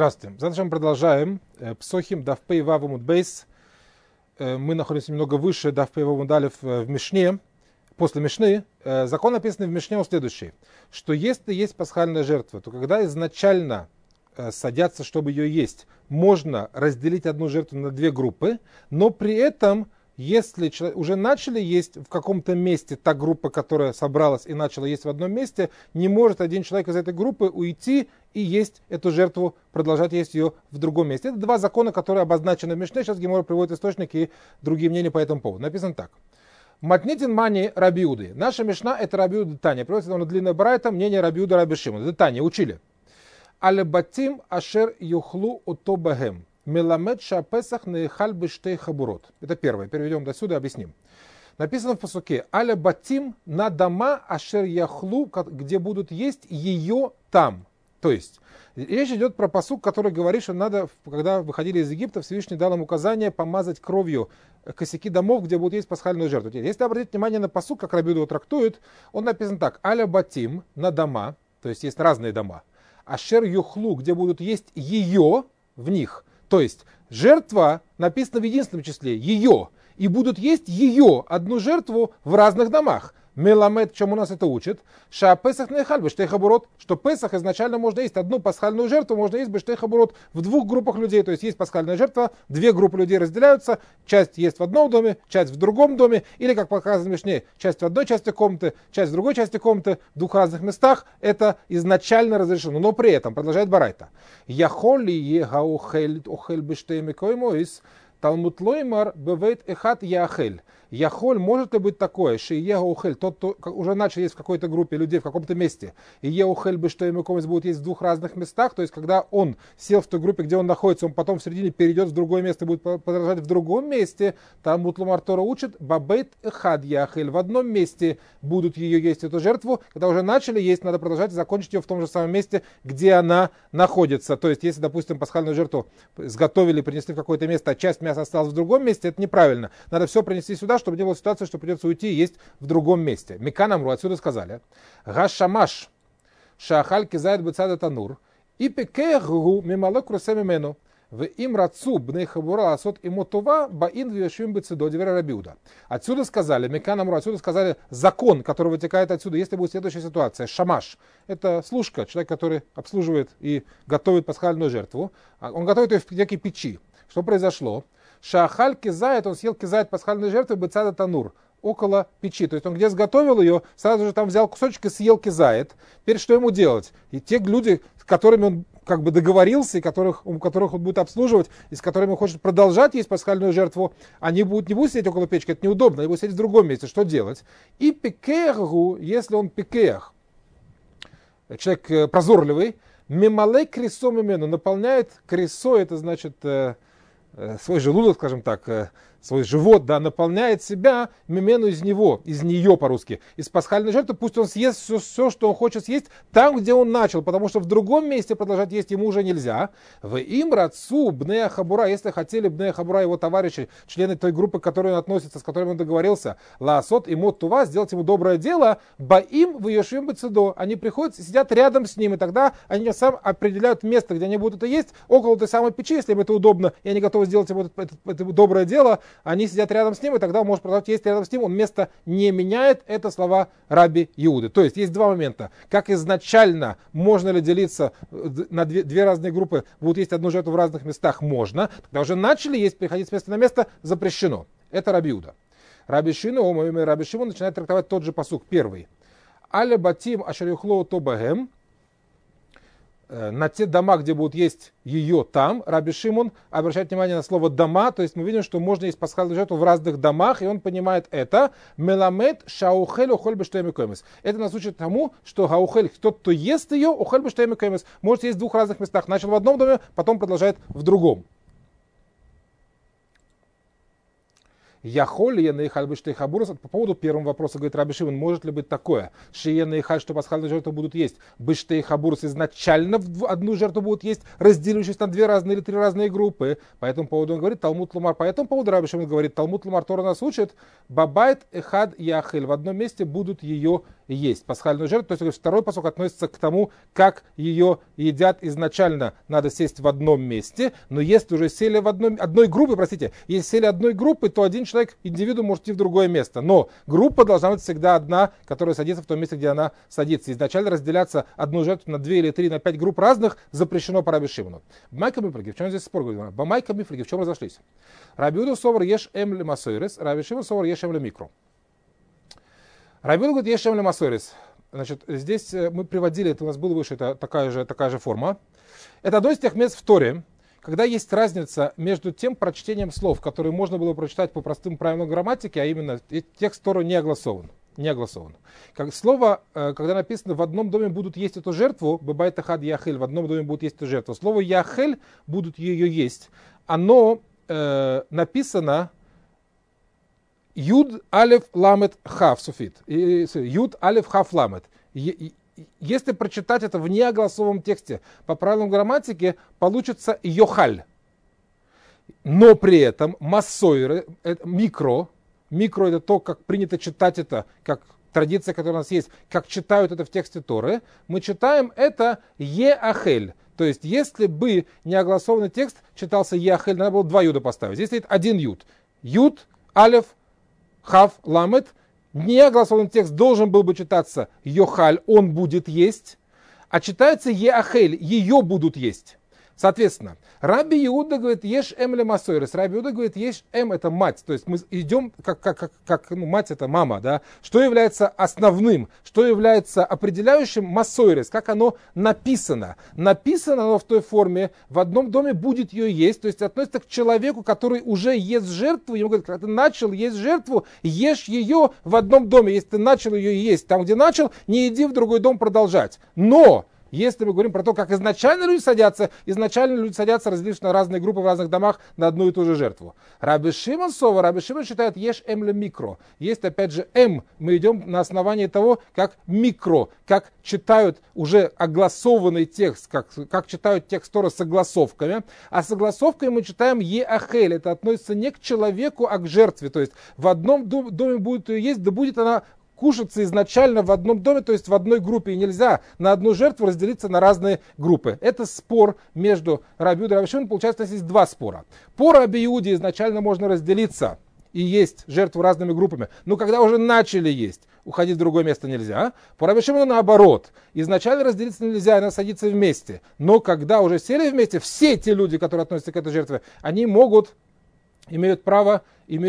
Здравствуйте. Завтра мы продолжаем. Псохим Дав Пей Вав Амуд Бейс. Мы находимся немного выше Дав Пей Вав Амуд Алеф в Мишне. После Мишны закон, написанный в Мишне, он следующий. Что если есть пасхальная жертва, то когда изначально садятся, чтобы ее есть, можно разделить одну жертву на две группы, но при этом, если уже начали есть в каком-то месте, та группа, которая собралась и начала есть в одном месте, не может один человек из этой группы уйти и есть эту жертву, продолжать есть ее в другом месте. Это два закона, которые обозначены в Мишне. Сейчас Гемора приводит источники и другие мнения по этому поводу. Написано так. Матнитин мани Раби Иуды. Наша Мишна это Раби Иуда Таня. Приводится на длинная барайта, мнение Раби Иуда Раби Шимон. Это Таня, учили. Алебатим ашер юхлу утобагем. Меламед шапесах нехаль бештей хабурот. Это первое. Переведем до сюда, объясним. Написано в пасуке. Аля батим на дома ашер яхлу, где будут есть ее там. То есть, речь идет про пасук, который говорит, что надо, когда выходили из Египта, Всевышний дал им указание помазать кровью косяки домов, где будут есть пасхальную жертву. Если обратить внимание на пасук, как Раби Иуда его трактует, он написан так. Аля батим на дома, то есть есть разные дома. Ашер юхлу, где будут есть ее в них. То есть жертва написана в единственном числе, ее. И будут есть ее, одну жертву в разных домах. Меламед, чем у нас это учит? Ша Песах нехаль бештей хабурот. Что Песах изначально можно есть одну пасхальную жертву, можно есть бештей хабурот в двух группах людей. То есть есть пасхальная жертва, две группы людей разделяются. Часть есть в одном доме, часть в другом доме. Или, как показано в Мишне, часть в одной части комнаты, часть в другой части комнаты, в двух разных местах. Это изначально разрешено. Но при этом, продолжает барайта. Яхоли егаухель охель бештей мекоймоис. Талмуд лоймар бевейт эхат яхель. Яхоль, может ли быть такое, что егаухель, тот, кто уже начал есть в какой-то группе людей, в каком-то месте, и егаухель бы что ему будет есть в двух разных местах, то есть когда он сел в той группе, где он находится, он потом в середине перейдет в другое место и будет продолжать в другом месте, там Талмуд Тора учит, бабейт эхад яхель, в одном месте будут ее есть, эту жертву, когда уже начали есть, надо продолжать и закончить ее в том же самом месте, где она находится. То есть, если, допустим, пасхальную жертву сготовили, принесли в какое-то место, а часть мяса осталась в другом месте, это неправильно. Надо все принести сюда, чтобы не было ситуации, что придется уйти и есть в другом месте. Миканамру отсюда сказали. Гашамаш шахаль кизает бецада танур и пекеху мималок русемимену в им рацу бней хабура асот имотова баин вешим бецедо дивера Раби Иуда. Отсюда сказали, Миканамру, отсюда сказали закон, который вытекает отсюда, если будет следующая ситуация. Шамаш. Это служка, человек, который обслуживает и готовит пасхальную жертву. Он готовит ее в некой печи. Что произошло? Шахаль кизает, он съел кизает пасхальной жертвы бецада танур, около печи. То есть он где сготовил ее, сразу же там взял кусочек и съел кизает. Теперь что ему делать? И те люди, с которыми он как бы договорился, и у которых он будет обслуживать, и с которыми он хочет продолжать есть пасхальную жертву, они не будут сидеть около печки, это неудобно, они будут сидеть в другом месте. Что делать? И пекеху, если он пекех, человек прозорливый, мемалей кресо мимену, наполняет кресо, это значит свой желудок, скажем так, свой живот, да, наполняет себя мимену из нее по-русски, из пасхальной жертвы, пусть он съест все, что он хочет съесть, там, где он начал, потому что в другом месте продолжать есть ему уже нельзя. В им рацу бнея хабура, если хотели бнея хабура, его товарищи, члены той группы, к которой он относится, с которыми он договорился, лаасот и мот тува, сделать ему доброе дело, баим в ешвим бецедо, они приходят и сидят рядом с ним, и тогда они сам определяют место, где они будут это есть, около той самой печи, если им это удобно, и они готовы сделать ему это доброе дело, они сидят рядом с ним, и тогда он может продолжать есть рядом с ним, он место не меняет. Это слова Раби Иуды. То есть есть два момента. Как изначально можно ли делиться на две разные группы, будут есть одну жертву в разных местах? Можно. Когда уже начали есть, переходить с места на место, запрещено. Это Раби Иуда. Раби Шимон начинает трактовать тот же пасук, первый. Аля батим ашарюхлоу тобагем. На те дома, где будут есть ее там, Раби Шимон обращает внимание на слово дома, то есть мы видим, что можно есть пасхальную жертву в разных домах, и он понимает это. Меламед шаухель охоль бештей мекоймес. Это нас учит тому, что гаухель, тот, кто ест ее, охоль бештей мекоймес, может есть в двух разных местах. Начал в одном доме, потом продолжает в другом. Яхоль енейхаль бештейхабурус. По поводу первого вопроса говорит Раби Шимон, может ли быть такое? Шиенейхаль, что пасхальную жертву будут есть. Бештейхабурус изначально в одну жертву будут есть, разделившись на две разные или три разные группы. По этому поводу он говорит Талмуд Лумар. По этому поводу Раби Шимон говорит, Талмуд Лумар Тора нас учит, бабайт эхад яхель. В одном месте будут ее есть. Пасхальную жертву. То есть второй посок относится к тому, как ее едят изначально. Надо сесть в одном месте, но если уже сели в одной группе, если сели одной группы, то один человек, индивидуум, может идти в другое место. Но группа должна быть всегда одна, которая садится в том месте, где она садится. Изначально разделяться одну жертву на 2 или 3, на 5 групп разных запрещено по Раби Шимону. Бамайка мифлиги, в чем здесь спор? Бамайка мифлиги, в чем разошлись? Раби Иуда совар еш эм ле масойрес, Раби Шимон совар еш эм ле микро. Раби Иуда говорит еш эм ле масойрес. Значит, здесь мы приводили, это у нас было выше, это такая же форма. Это одно из тех мест в Торе, когда есть разница между тем прочтением слов, которые можно было прочитать по простым правилам грамматики, а именно текст Торы не огласован. Как слово, когда написано «в одном доме будут есть эту жертву», «бабайт эхад яхель», «в одном доме будут есть эту жертву», слово «яхель» будут ее есть, оно написано «юд алеф ламет хав» суфит, «юд алеф хав ламет». Если прочитать это в неогласовом тексте по правилам грамматики, получится йохаль. Но при этом массойры, микро это то, как принято читать это, как традиция, которая у нас есть, как читают это в тексте Торы, мы читаем это еахель. То есть, если бы неогласованный текст читался еахель, надо было 2 юда поставить. Здесь стоит 1 юд. Юд, алеф, хав, ламет. Неогласованный текст должен был бы читаться йохаль, он будет есть, а читается еахель, ее будут есть. Соответственно, Раби Иуда говорит, еш эм ле масойрес. Раби Иуда говорит, еш эм это мать. То есть мы идем, как мать это мама, да. Что является основным, что является определяющим масойрес, как оно написано. Написано оно в той форме, в одном доме будет ее есть, то есть относится к человеку, который уже ест жертву. Ему говорят, когда ты начал есть жертву, ешь ее в одном доме. Если ты начал ее есть там, где начал, не иди в другой дом продолжать. Но если мы говорим про то, как изначально люди садятся разделившись на разные группы в разных домах на одну и ту же жертву. Раби Шимон считает еш эм ле микро. Есть опять же эм, мы идем на основании того, как микро, как читают уже огласованный текст, как читают текст Торы с огласовками. А с огласовкой мы читаем еахель. Это относится не к человеку, а к жертве. То есть в одном доме будет ее есть, да будет она кушаться изначально в одном доме, то есть в одной группе. И нельзя на одну жертву разделиться на разные группы. Это спор между Раби Иудой и Раби Шимоном. Получается, у нас есть 2 спора. По Раби Иуде изначально можно разделиться и есть жертву разными группами. Но когда уже начали есть, уходить в другое место нельзя. По Раби Шимону наоборот. Изначально разделиться нельзя, надо садиться вместе. Но когда уже сели вместе, все те люди, которые относятся к этой жертве, они имеют право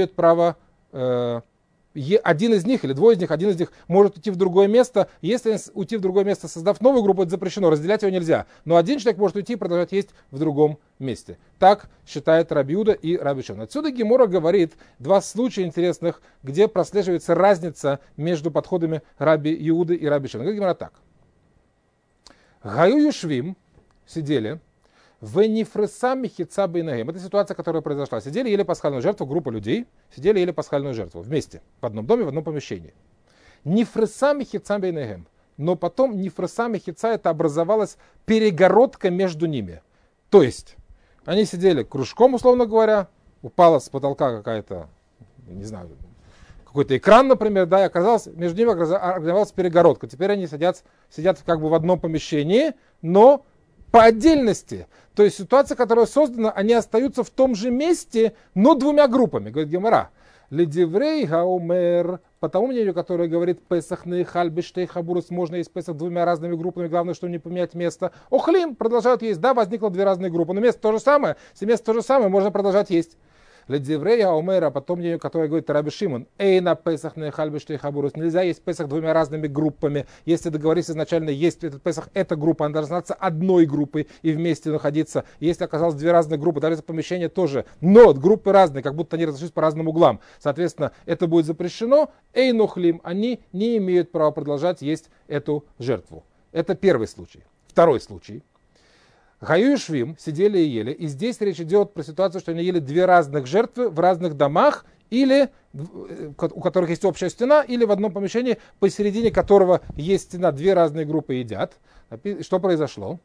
один из них или 2 из них, один из них может уйти в другое место. Если уйти в другое место, создав новую группу, это запрещено, разделять его нельзя. Но один человек может уйти и продолжать есть в другом месте. Так считает Раби Иуда и Раби Шимон. Отсюда Гемора говорит 2 случая интересных, где прослеживается разница между подходами Раби Иуды и Раби Шимона. Говорит Гемора так. Гаю юшвим, сидели, венифресами хица бейнагем. Это ситуация, которая произошла. Сидели, ели пасхальную жертву, группа людей, сидели, ели пасхальную жертву вместе, в одном доме, в одном помещении. Нифресами хица бейнагем. Но потом нифресами хица, это образовалась перегородка между ними. То есть, они сидели кружком, условно говоря, упала с потолка какая-то, не знаю, какой-то экран, например, да, и оказалось, между ними образовалась перегородка. Теперь они сидят как бы в одном помещении, но по отдельности. То есть ситуация, которая создана, они остаются в том же месте, но 2 группами, говорит Гемара. Ледиврей гаумер, по тому мнению, которое говорит Песах нейхаль бештей хабурус, можно есть Песах 2 разными группами, главное, чтобы не поменять место. Охлим, продолжают есть, да, возникло 2 разные группы, но место то же самое, если место то же самое, можно продолжать есть. Ледиврей гаумер, а потом мнению, которое говорит Раби Шимон, на Песах нейхаль бештей хабурус, нельзя есть Песах 2 разными группами. Если договориться изначально есть этот Песах, эта группа, она должна стать одной группой и вместе находиться. Если оказалось 2 разные группы, даже это помещение тоже, но группы разные, как будто они разошлись по разным углам. Соответственно, это будет запрещено. Нохлим, они не имеют права продолжать есть эту жертву. Это первый случай. Второй случай. Гаю и Швим сидели и ели. И здесь речь идет про ситуацию, что они ели две разных жертвы в разных домах, или у которых есть общая стена, или в одном помещении, посередине которого есть стена, две разные группы едят. Что произошло?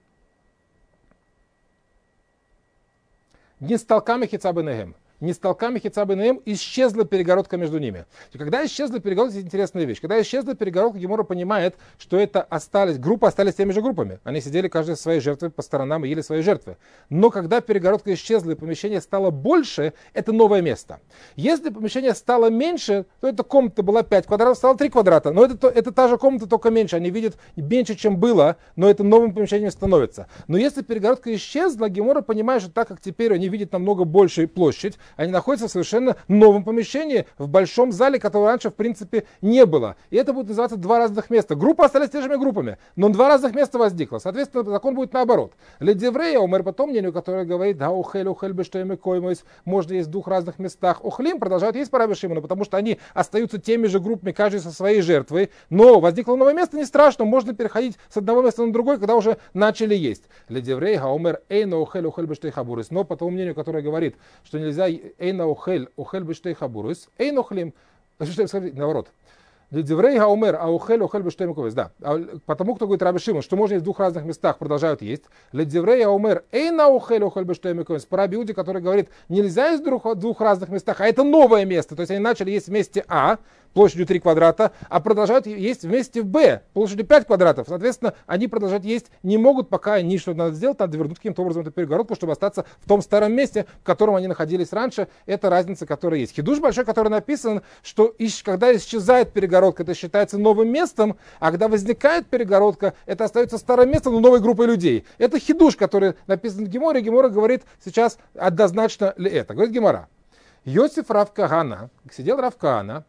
Не с толками хицабенегем. Не с толками хицабенегем исчезла перегородка между ними. И когда исчезла перегородка, это интересная вещь. Когда исчезла перегородка, Гемора понимает, что это группы остались теми же группами. Они сидели каждый со своей жертвой по сторонам и ели свои жертвы. Но когда перегородка исчезла и помещение стало больше, это новое место. Если помещение стало меньше, то эта комната была 5 квадратов, стала 3 квадрата. Но это та же комната, только меньше. Они видят меньше, чем было, но это новым помещением становится. Но если перегородка исчезла, Гемора понимает, что так как теперь они видят намного большую площадь, они находятся в совершенно новом помещении, в большом зале, которого раньше в принципе не было. И это будет называться два разных места. Группы остались теми же группами, но два разных места возникло. Соответственно, закон будет наоборот. Ледеврея, умер по тому мнению, которое говорит, да, ухель бы что им коймойс, можно есть в двух разных местах. Охлим продолжают есть по Раби Шимону, потому что они остаются теми же группами, каждый со своей жертвой. Но возникло новое место, не страшно, можно переходить с одного места на другое, когда уже начали есть. Ледеврея, умер эйно ухель бы что и хабурис. Но по тому мнению, которое говорит, что нельзя эйна ухель бы что и хабурис, эйно хлим, наоборот. Ледеврей гаумер, а ухель бы что и хабурис. Да, потому кто говорит Раби Шимон, что можно есть в двух разных местах, продолжают есть. Ледеврей гаумер, эйна ухель бы что и хабурис. По Раби Иуде, который говорит, нельзя есть в двух разных местах, а это новое место. То есть они начали есть в месте А, площадью 3 квадрата, а продолжают есть вместе в Б, площадью 5 квадратов. Соответственно, они продолжать есть не могут, пока они что-то надо сделать, надо вернуть каким-то образом эту перегородку, чтобы остаться в том старом месте, в котором они находились раньше. Это разница, которая есть. Хидуш большой, который написан, что когда исчезает перегородка, это считается новым местом, а когда возникает перегородка, это остается старым местом, но новой группой людей. Это хидуш, который написан в Геморе. Гемора говорит сейчас однозначно ли это. Говорит Гемора. Йосиф Рав Кагана, сидел Рав Кагана,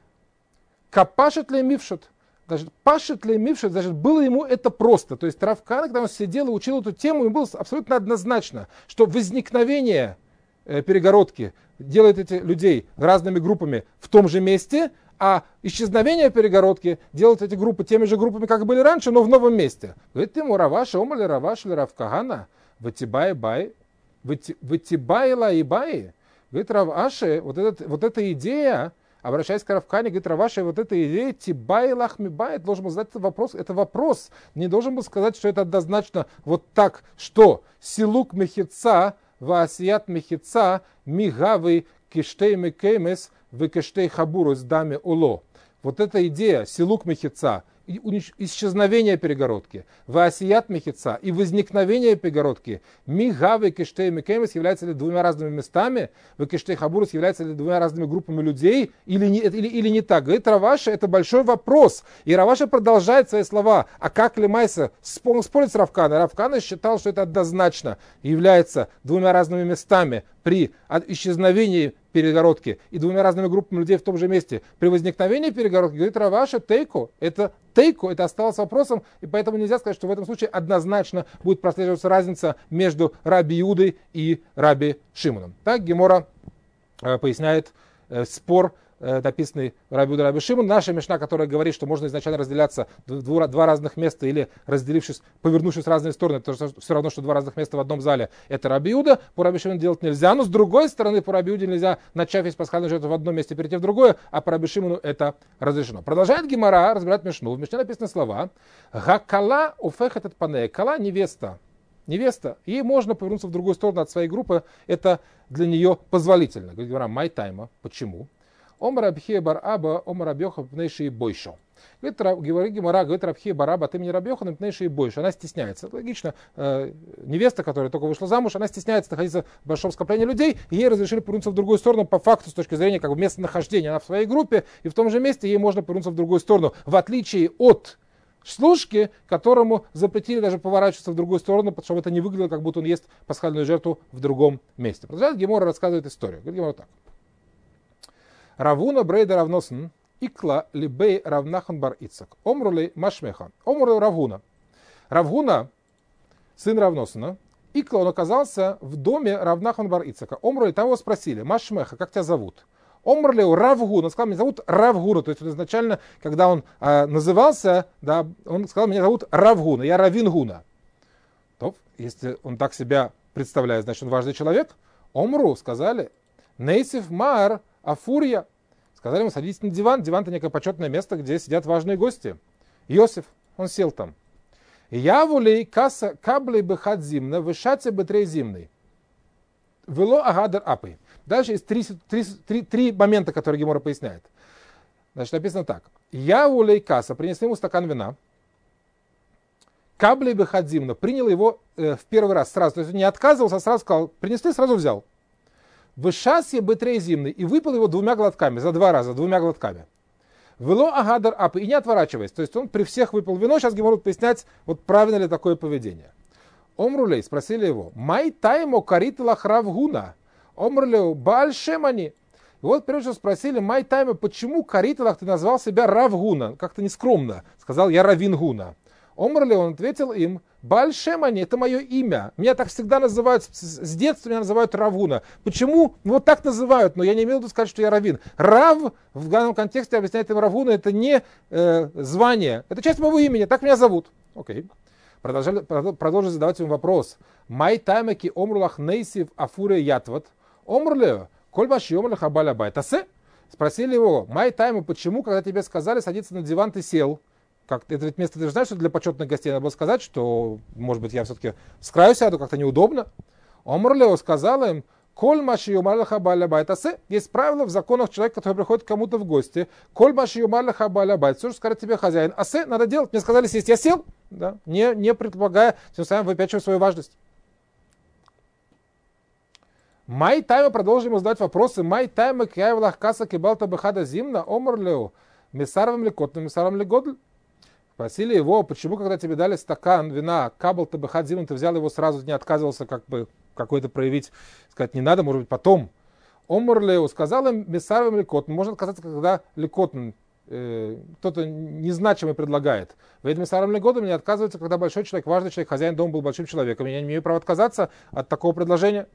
капашет ли мившут, даже пашет ли мившут, значит, было ему это просто. То есть Рав Кагана, когда он сидел и учил эту тему, ему было абсолютно однозначно, что возникновение перегородки делает этих людей разными группами в том же месте, а исчезновение перегородки делает эти группы теми же группами, как были раньше, но в новом месте. Говорит ему Раваша, омали Раваша или Рав Кагана, ватибай ла и бай. Говорит Раваши, вот эта идея, обращаясь к Рав Кагане, говорит, Раваши, вот эта идея тибай лахмибай, должен был задать это вопрос. Не должен был сказать, что это однозначно вот так, что силук мехица, ваасият мехица, мигавы киштей мекемес, векиштей хабурус даме уло. Вот эта идея силук мехица, исчезновение перегородки, ваасият мехица и возникновение перегородки, мигавы киштей мекемес являются ли двумя разными местами, векиштей хабурус являются ли двумя разными группами людей или не так. Говорит Раваша, это большой вопрос. И Раваша продолжает свои слова. А как Лемайса спорит с Рав Кагана? Рав Кагана считал, что это однозначно является двумя разными местами при исчезновении перегородки и двумя разными группами людей в том же месте. При возникновении перегородки, говорит Раваша, это осталось вопросом, и поэтому нельзя сказать, что в этом случае однозначно будет прослеживаться разница между Раби Иудой и Раби Шимоном. Так Гемора поясняет спор, написанный Раби Иуда Раби Шимон. Наша мишна, которая говорит, что можно изначально разделяться два разных места или разделившись, повернувшись в разные стороны, это все равно, что два разных места в одном зале. Это Раби Иуда, по Раби Шимону делать нельзя, но с другой стороны, по Раби Иуде нельзя, начав есть пасхальную жертву в одном месте, перейти в другое, а по Раби Шимону это разрешено. Продолжает Гемара разбирать мишну. В мишне написаны слова «Гакала уфехет эт панея». Кала – невеста. Ей можно повернуться в другую сторону от своей группы, это для нее позволительно. Говорит Гемара, май тайма. Почему? Омар Рабхия бар Аба, Омар Рабьоха пнейши и бойшо. Говорит Гемара, говорит Рабхия бар Аба, ты мне Рабьоха пнейши и бойшо. Она стесняется. Это логично. Невеста, которая только вышла замуж, она стесняется находиться в большом скоплении людей, и ей разрешили повернуться в другую сторону по факту, с точки зрения как бы местонахождения. Она в своей группе, и в том же месте ей можно повернуться в другую сторону. В отличие от служки, которому запретили даже поворачиваться в другую сторону, потому что это не выглядело, как будто он ест пасхальную жертву в другом месте. Продолжает Гемора, рассказывает историю. Говорит Гемора так. Равуна брейда равносн, икла либей равнахан бар Ицак. Омрули машмеха. Омрули Равуна. Равуна, сын Равносана, икла, он оказался в доме Равнахан бар Ицака. Омрули, там его спросили, машмеха, как тебя зовут? Омрули Равгуна, он сказал, меня зовут Равгуна. То есть изначально, когда он назывался, да, он сказал, меня зовут Равгуна, я Равин Гуна. То, если он так себя представляет, значит, он важный человек. Омру, сказали, нейсив мар афурия. Сказали ему, садитесь на диван. Диван — это некое почетное место, где сидят важные гости. Иосиф, он сел там. Явулей каса каблей бехат зимна, вышате бетрей зимный. Вело агадер апы. Дальше есть три момента, которые Гемора поясняет. Значит, написано так. Явулей каса, принесли ему стакан вина. Каблей бехат зимна, принял его в первый раз сразу. То есть он не отказывался, а сразу сказал, принесли, сразу взял. Вышасье бетрей зимный, и выпил его 2 глотками, за 2 раза, 2 глотками. Вело агадер апы, и не отворачиваясь. То есть он при всех выпил вино. Сейчас Гемора будет пояснять, вот правильно ли такое поведение. Омрулей, спросили его, май таймо карит лахрав гуна. Омрулеу бааль шемани. И вот прежде всего спросили, май таймо, почему кариталах ты назвал себя Рав Гуна? Как-то нескромно. Сказал, я Равин Гуна. Омрулеу, он ответил им, бааль шемани, это мое имя. Меня так всегда называют, с детства меня называют Рав Гуна. Почему? Вот так называют, но я не имею в виду сказать, что я Равин. Рав, в данном контексте объясняет им Рав Гуна, это не звание, это часть моего имени, так меня зовут. Окей. Продолжили задавать ему вопрос. Май таймаки омрулах нейсив афуре ятват. Омрлео, коль баши омрлах абаля байтасе. Спросили его, май тайма, почему, когда тебе сказали садиться на диван, ты сел? Как, это ведь место, ты же знаешь, что для почетных гостей надо было сказать, что, может быть, я все-таки с краю сяду, как-то неудобно. Омрлео сказал им, коль маши юмарлах абаля байтасе. Есть правило в законах человека, который приходит к кому-то в гости. Коль маши юмарлах абаля байт. Все, что скажет тебе хозяин. Асе, надо делать. Мне сказали сесть, я сел. Да, не предполагая, тем самым выпячивая свою важность. Май тайма, продолжим ему задавать вопросы. Май тайма кяевлах каса кибалта бехада зимна омрлеу месарвам лекотным месарвам легодль. Спросили его, почему, когда тебе дали стакан вина кабалта бехад зимна, ты взял его сразу, не отказывался как бы какой-то проявить, сказать не надо, может быть потом. Омрлеу сказал им месарвам лекотным. Можно отказаться, когда лекотным, кто-то незначимый предлагает. В этом месарвам легодль мне отказывается, когда большой человек, важный человек, хозяин дома был большим человеком. Я не имею права отказаться от такого предложения.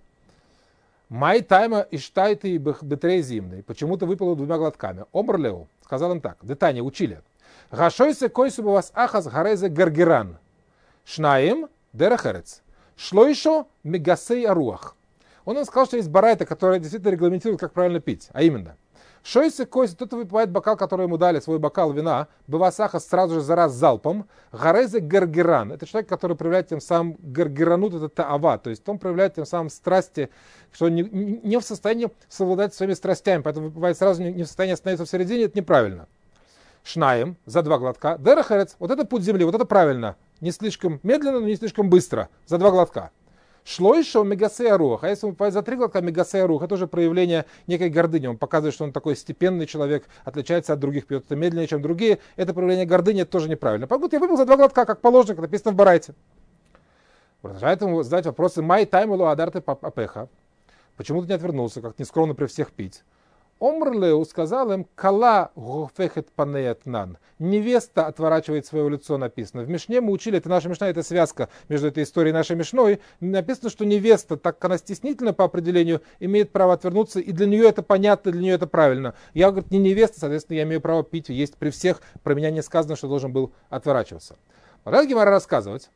Май тайма иштайты и бетрей зимный. Почему-то выпало 2 глотками. Омрлеу сказал им так. Детание учили. Гашойсе койсу вас ахас гарезе гаргеран. Шнаим дерахерец. Шлойшо мегасей аруах. Он им сказал, что есть барайта, которая действительно регламентирует, как правильно пить. А именно. Шойсе койсу, кто-то выпивает бокал, который ему дали, свой бокал вина, бывасахас сразу же за раз залпом. Гарезе гаргеран. Это человек, который проявляет тем самым гаргеранут, это таава. То есть он проявляет тем самым страсти, что он не в состоянии совладать своими страстями, поэтому выпивает сразу не в состоянии остановиться в середине, это неправильно. Шнаем, за 2 глотка. Дерахерец, вот это путь земли, вот это правильно. Не слишком медленно, но не слишком быстро. За 2 глотка. Шло еще мегасея рух. А если он выпивает за 3 глотка мегасея рух, это уже проявление некой гордыни. Он показывает, что он такой степенный человек, отличается от других, пьет это медленнее, чем другие. Это проявление гордыни, это тоже неправильно. Погодь, я выпил за 2 глотка, как положено, как написано в Барайте. Продолжает ему задать вопросы. Май таймулу адарты апеха. Почему ты не отвернулся, как нескромно при всех пить? Омрлеу сказал им, кала гофехет панеет нан. Невеста отворачивает свое лицо, написано. В Мишне мы учили, это наша Мишна, это связка между этой историей и нашей Мишной. Написано, что невеста, так как она стеснительна по определению, имеет право отвернуться, и для нее это понятно, для нее это правильно. Я, говорит, не невеста, соответственно, я имею право пить, есть при всех, про меня не сказано, что должен был отворачиваться. Продолжает Гемара рассказывать.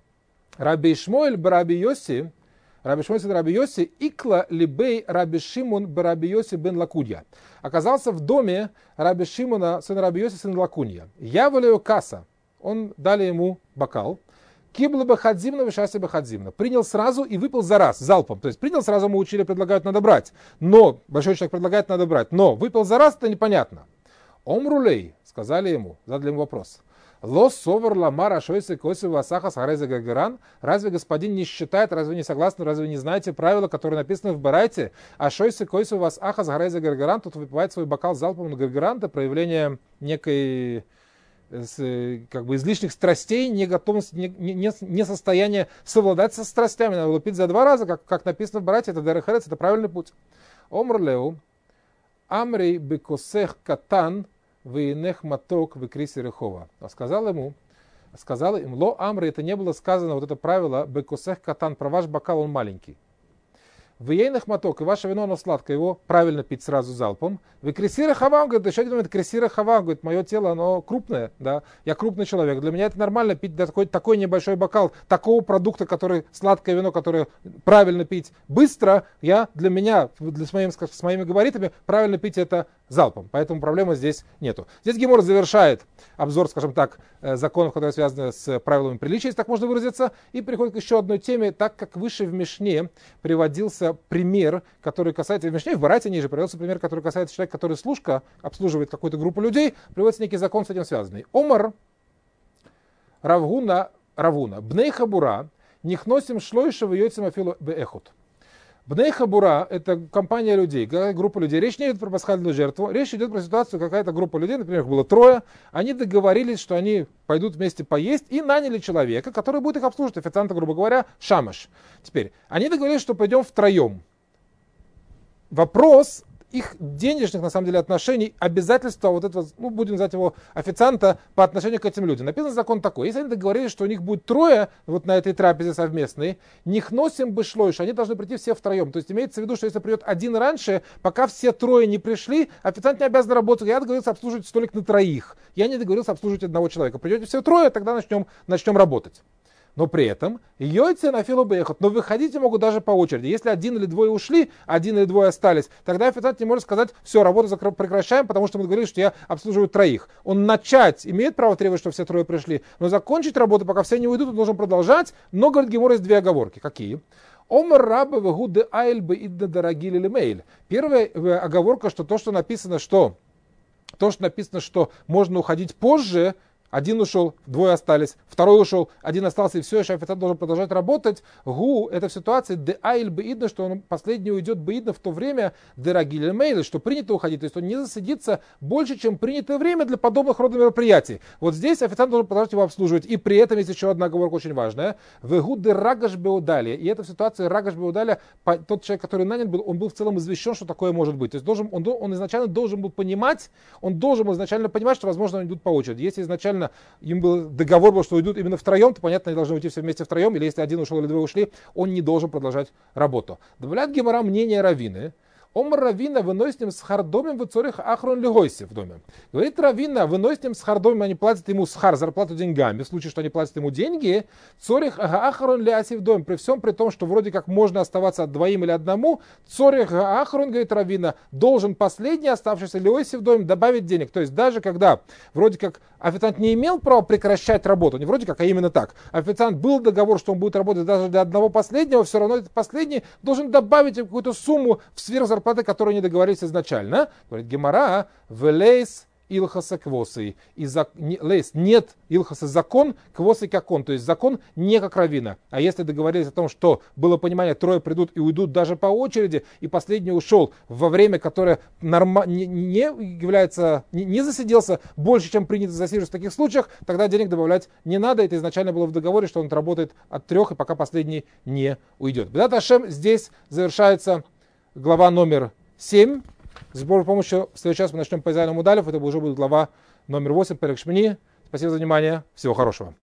Раби Ишмоэль браби Йоси, Раби Шимон Раби Йоси, Икла Либей Раби Шимон Раби Йоси бен Лакудья. Оказался в доме Раби Шимона, сына Раби Йоси, сына Лакунья. Я волею касса. Он дали ему бокал. Кибла бахадзимна, вишаси бахадзимна. Принял сразу и выпил за раз, залпом. То есть принял сразу, мы учили, предлагают, надо брать. Но, большой человек предлагает, надо брать. Но выпил за раз, это непонятно. Омрулей, сказали ему, задали ему вопрос. Лос совар ламар ашойсы коси васаха сарезе гаргеран. Разве господин не считает, разве не согласны, разве не знаете правила, которые написаны в Барайте? Ашойсы коси васаха сарезе гаргеран. Тут выпивает свой бокал залпом на гаргеран. Это проявление некой как бы излишних страстей, неготовности, не состояние совладать со страстями. Надо было пить за 2 раза, как написано в Барайте. Это дерехерец, это правильный путь. Омрлеу амрей бекосех катан вейнех маток векриси рехова. Сказал им, ло амри, это не было сказано, вот это правило, бекосех катан, про ваш бокал он маленький. В ейных моток, и ваше вино, оно сладкое, его правильно пить сразу залпом. Вы кресира хавам, говорит, еще один момент, кресира хавам, говорит, мое тело, оно крупное, да, я крупный человек. Для меня это нормально пить такой небольшой бокал такого продукта, который, сладкое вино, которое правильно пить быстро, для меня, с моими габаритами, правильно пить это залпом. Поэтому проблемы здесь нету. Здесь Гемор завершает обзор, скажем так, законов, которые связаны с правилами приличия, если так можно выразиться, и приходит к еще одной теме, так как выше в Мишне приводился пример, который касается, в Мишне, в Барате ниже приводился пример, который касается человека, который служка, обслуживает какую-то группу людей, приводится некий закон с этим связанный. Омар Равгуна, Бней Хабура, нихносим шлойшего йойцем афилу беэхут. Бней Хабура — это компания людей, группа людей. Речь не идет про пасхальную жертву, речь идет про ситуацию, какая-то группа людей, например, их было 3, они договорились, что они пойдут вместе поесть и наняли человека, который будет их обслуживать, официанта, грубо говоря, шамаш. Теперь, они договорились, что пойдем втроем. Вопрос их денежных, на самом деле, отношений, обязательства вот этого, будем называть его официанта по отношению к этим людям. Написан закон такой. Если они договорились, что у них будет 3 вот на этой трапезе совместной, нихносим бы шлойш, они должны прийти все втроем. То есть имеется в виду, что если придет один раньше, пока все 3 не пришли, официант не обязан работать. Я договорился обслуживать столик на 3. Я не договорился обслуживать одного человека. Придете все 3, тогда начнем работать. Но при этом йойцы на филу беехот. Но выходить могут даже по очереди. Если 1 или 2 ушли, 1 или 2 остались, тогда официант не может сказать, все, работу прекращаем, потому что мы договорились, что я обслуживаю 3. Он начать имеет право требовать, чтобы все 3 пришли, но закончить работу, пока все не уйдут, он должен продолжать. Но, говорит Гемор, есть 2 оговорки. Какие? Омар раба вегуд айль бы идна дорогили лимейль. Первая оговорка, что то, что написано, что можно уходить позже, 1 ушел, 2 остались, 2 ушел, 1 остался, и все, еще официант должен продолжать работать. Гу, это в ситуации, де айль беидно, что он последний уйдет беидно в то время, дорогили мейлы, что принято уходить, то есть он не засидится больше, чем принятое время для подобных рода мероприятий. Вот здесь официант должен продолжать его обслуживать. И при этом есть еще одна оговорка очень важная. Вегу де рагаш беудалия. И это в ситуации рагаш беудалия, тот человек, который нанят был, он был в целом извещен, что такое может быть. То есть он изначально должен был понимать, что, возможно, они идут по очереди. Если изначально им был договор, что уйдут именно втроем, то понятно, они должны уйти все вместе втроем, или если 1 ушел или 2 ушли, он не должен продолжать работу. Добавляет Гемара мнение Равины. Омар Равина выносит им с хардомем в цорих ахрон легойси в доме. Говорит Равина, выносит им с хардомем, они платят ему схар, зарплату деньгами. В случае, что они платят ему деньги, цорих ахрон ляси в доме. При всем при том, что вроде как можно оставаться 2 или 1, цорих ахрон, говорит Равина, должен последний оставшийся легойси в доме добавить денег. То есть даже когда вроде как официант не имел права прекращать работу, не вроде как, а именно так. Официант был договор, что он будет работать даже для 1 последнего, все равно этот последний должен добавить какую-то сумму в сверх зарплаты, которые не договорились изначально. Говорит Гемара, велейс илхаса квосы. Нет илхаса закон, квосы как он. То есть закон не как равина. А если договорились о том, что было понимание, 3 придут и уйдут даже по очереди, и последний ушел во время, которое не засиделся больше, чем принято засиживать в таких случаях, тогда денег добавлять не надо. Это изначально было в договоре, что он отработает от 3, и пока последний не уйдет. Бедат Ашем, здесь завершается глава номер 7. С Божьей помощью в следующий раз мы начнем по Израилю Мудалев. Это уже будет глава номер 8, Перек Шмини. Спасибо за внимание. Всего хорошего.